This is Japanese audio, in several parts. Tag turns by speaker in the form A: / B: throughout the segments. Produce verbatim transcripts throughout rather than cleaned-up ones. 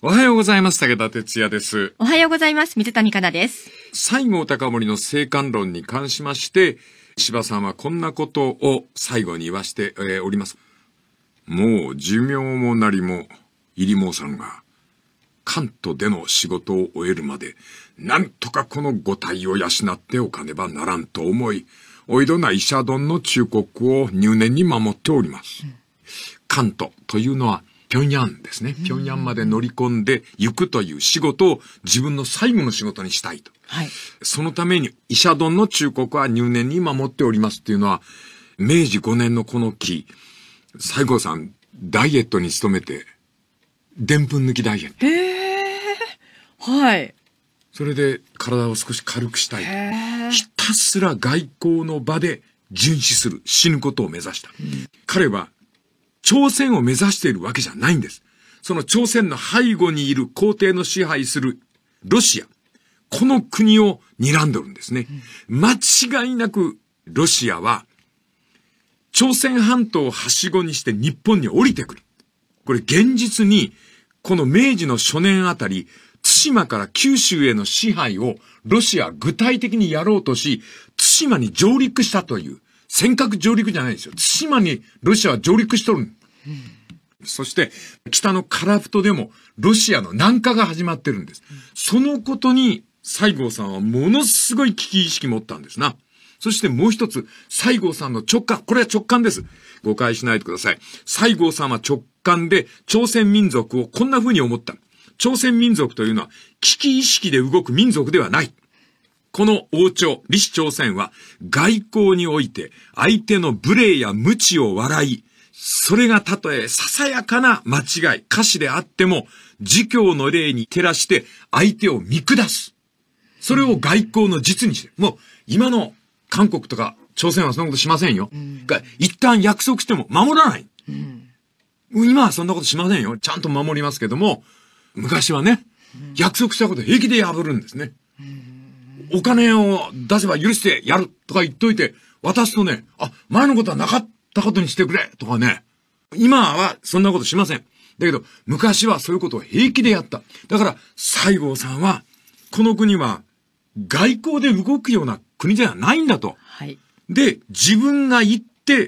A: おはようございます。武田哲也です。
B: おはようございます。水谷香奈です。
A: 西郷隆盛の生還論に関しまして、柴さんはこんなことを最後に言わして、えー、おります。もう寿命もなりも入り申さんが、関東での仕事を終えるまで、なんとかこの五体を養っておかねばならんと思い、おいどな医者どんの忠告を入念に守っております。うん、関東というのは、平壌ですね。平壌まで乗り込んで行くという仕事を自分の最後の仕事にしたいと。はい、そのために医者どんの忠告は入念に守っておりますっていうのは、明治ごねんのこの期、西郷さん、ダイエットに努めて、でんぷん抜きダイエット。
B: へー。はい。
A: それで体を少し軽くしたいと。ひたすら外交の場で殉死する、死ぬことを目指した。うん、彼は、朝鮮を目指しているわけじゃないんです。その朝鮮の背後にいる皇帝の支配するロシア。この国を睨んでるんですね。うん、間違いなくロシアは朝鮮半島をはしごにして日本に降りてくる。これ現実にこの明治の初年あたり、対馬から九州への支配をロシアは具体的にやろうとし、対馬に上陸したという。尖閣上陸じゃないですよ。対馬にロシアは上陸しとる。うん、そして、北の樺太でもロシアの南下が始まってるんです。うん、そのことに西郷さんはものすごい危機意識持ったんですな。そしてもう一つ、西郷さんの直感。これは直感です。誤解しないでください。西郷さんは直感で朝鮮民族をこんな風に思った。朝鮮民族というのは危機意識で動く民族ではない。この王朝、李氏朝鮮は外交において相手の無礼や無知を笑い、それがたとえささやかな間違い、過失であっても、儒教の礼に照らして相手を見下す。それを外交の実にしてる。もう今の韓国とか朝鮮はそんなことしませんよ。うん、一旦約束しても守らない、うん。今はそんなことしませんよ。ちゃんと守りますけども、昔はね、うん、約束したこと平気で破るんですね。うんお金を出せば許してやるとか言っといて、渡すとね、あ、前のことはなかったことにしてくれとかね。今はそんなことしません。だけど、昔はそういうことを平気でやった。だから、西郷さんは、この国は外交で動くような国じゃないんだと。はい。で、自分が行って、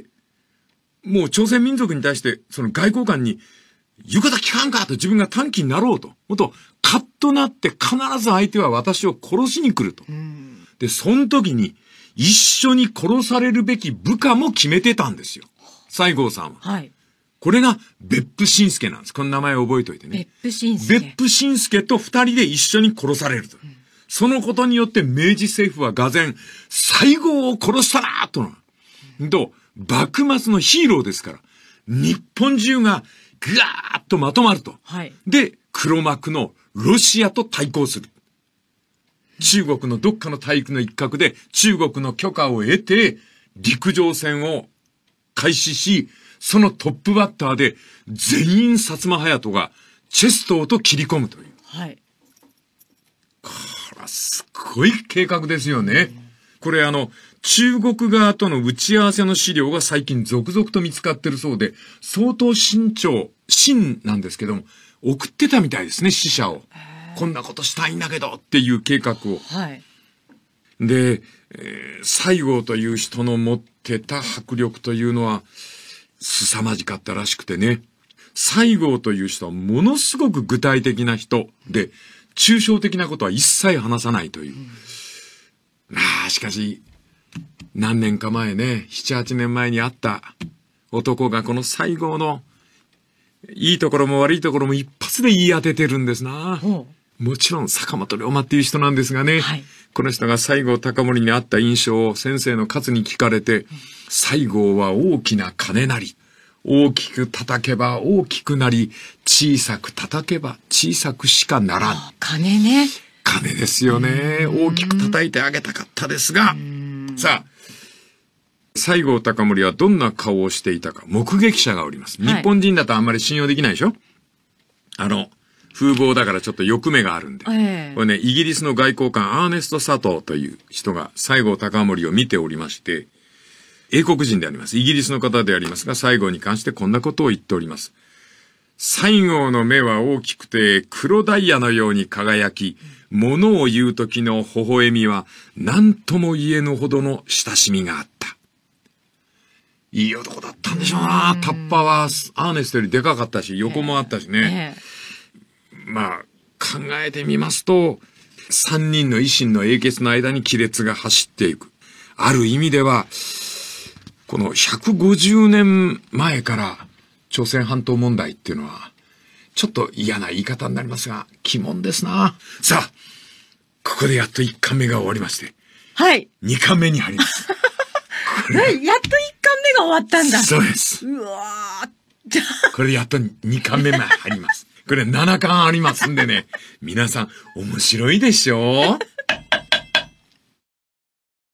A: もう朝鮮民族に対して、その外交官に、言うこと聞かんかと自分が短気になろうと。もっと、カッとなって必ず相手は私を殺しに来ると。で、その時に一緒に殺されるべき部下も決めてたんですよ。西郷さんは。はい。これが別府伸介なんです。この名前を覚えておいてね。
B: 別府伸介。
A: 別府伸介と二人で一緒に殺されると。うん、そのことによって明治政府は俄然、西郷を殺したなと。うん、と、幕末のヒーローですから、日本中がぐわーっとまとまると。はい。で、黒幕のロシアと対抗する。中国のどっかの大陸の一角で中国の許可を得て陸上戦を開始し、そのトップバッターで全員薩摩隼人がチェストーと切り込むという。はい。これはすごい計画ですよね。これあの、中国側との打ち合わせの資料が最近続々と見つかってるそうで、相当慎重、慎なんですけども、送ってたみたいですね、死者を。こんなことしたいんだけどっていう計画を。はい。で、えー、西郷という人の持ってた迫力というのは、凄まじかったらしくてね。西郷という人はものすごく具体的な人で、抽象的なことは一切話さないという。うん、まあ、しかし、何年か前ね、七八年前に会った男がこの西郷のいいところも悪いところも一発で言い当ててるんですな。もちろん坂本龍馬っていう人なんですがね、はい、この人が西郷隆盛にあった印象を先生の勝に聞かれて、うん、西郷は大きな金なり、大きく叩けば大きくなり、小さく叩けば小さくしかならん。
B: 金ね。
A: 金ですよね。大きく叩いてあげたかったですが、さあ、西郷隆盛はどんな顔をしていたか、目撃者がおります。はい、日本人だとあんまり信用できないでしょ？あの、風貌だからちょっと欲目があるんで。えー、これね、イギリスの外交官アーネスト・佐藤という人が西郷隆盛を見ておりまして、英国人であります。イギリスの方でありますが、西郷に関してこんなことを言っております。 西郷の目は大きくて黒ダイヤのように輝き、物を言う時の微笑みは何とも言えぬほどの親しみがあった。いい男だったんでしょうな。タッパはアーネストよりでかかったし、横もあったしね。えー、まあ、考えてみますと、三人の維新の英傑の間に亀裂が走っていく。ある意味では、このひゃくごじゅうねんまえから朝鮮半島問題っていうのは、ちょっと嫌な言い方になりますが、鬼門ですな。さあ、ここでやっといっかんめが終わりまして。
B: はい。
A: にかんめに入ります。
B: やっといっかんめが終わったんだ。
A: そうです。
B: うわー。
A: これでやっとにかんめまで入ります。これななかんありますんでね、皆さん面白いでしょう